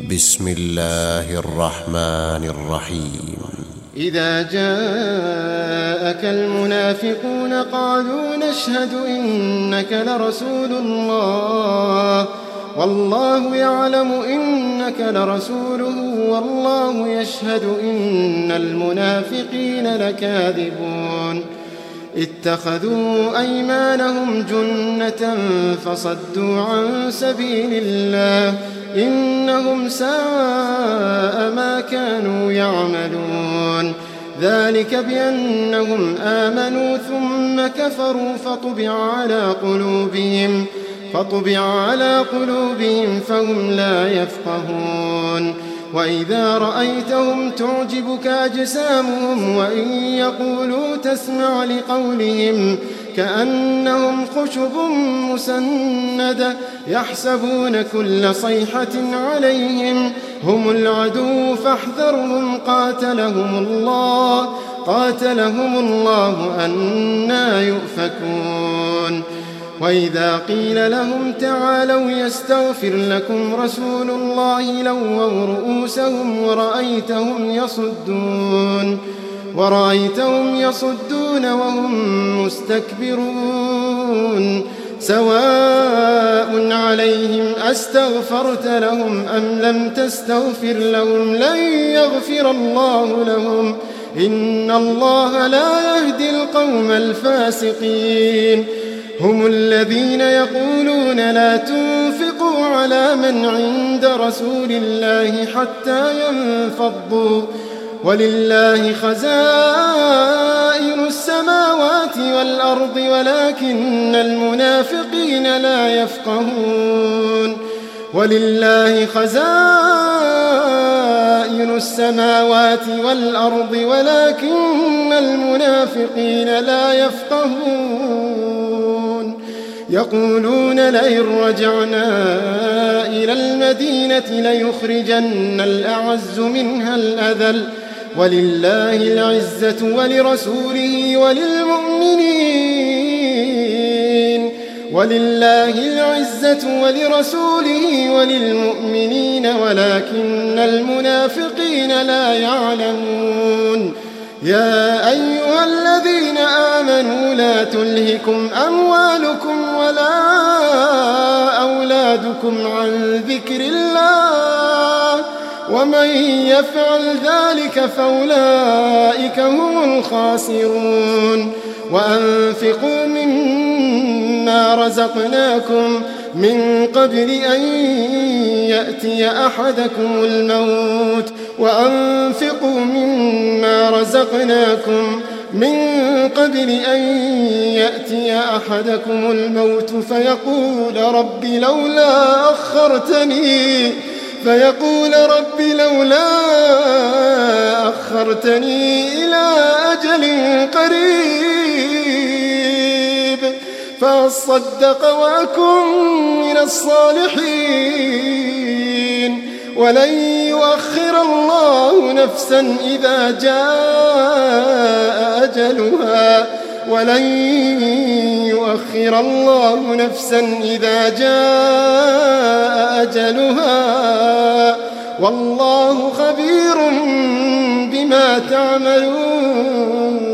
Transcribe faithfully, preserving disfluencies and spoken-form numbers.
بسم الله الرحمن الرحيم. إذا جاءك المنافقون قالوا نشهد إنك لرسول الله والله يعلم إنك لرسوله والله يشهد إن المنافقين لكاذبون اتخذوا أيمانهم جنة فصدوا عن سبيل الله إنهم ساء ما كانوا يعملون ذلك بأنهم آمنوا ثم كفروا فطبع على قلوبهم فطبع على قلوبهم فهم لا يفقهون وإذا رأيتهم تعجبك أجسامهم وإن يقولوا تسمع لقولهم كأنهم خشب مسندة يحسبون كل صيحة عليهم هم العدو فاحذرهم قاتلهم الله قاتلهم الله أنى يؤفكون وإذا قيل لهم تعالوا يستغفر لكم رسول الله لووا رؤوسهم ورأيتهم يصدون ورأيتهم يصدون وهم مستكبرون سواء عليهم أستغفرت لهم أم لم تستغفر لهم لن يغفر الله لهم إن الله لا يهدي القوم الفاسقين هم الذين يقولون لا تنفقوا على من عند رسول الله حتى ينفضوا ولله خزائن السماوات والأرض ولكن المنافقين لا يفقهون ولله خزائن السماوات والأرض ولكن المنافقين لا يفقهون يقولون لئن رجعنا إلى المدينة ليخرجن الأعز منها الأذل ولله العزة ولرسوله وللمؤمنين ولله العزة ولرسوله وللمؤمنين ولكن المنافقين لا يعلمون يا أيها الذين آمنوا لا تلهكم أموالكم ولا أولادكم عن ذكر الله ومن يفعل ذلك فأولئك هم الخاسرون وأنفقوا مما رزقناكم من قبل أن يأتي أحدكم الموت وأنفقوا مما رزقناكم من قبل أن يأتي أحدكم الموت فيقول رب لولا أخرتني فيقول رب لولا أخرتني إلى أجل قريب فأصدق وأكن من الصالحين ولن يؤخر الله نفسا إذا جاء أجلها ولن يؤخر الله نفسا إذا جاء أجلها والله خبير بما تعملون.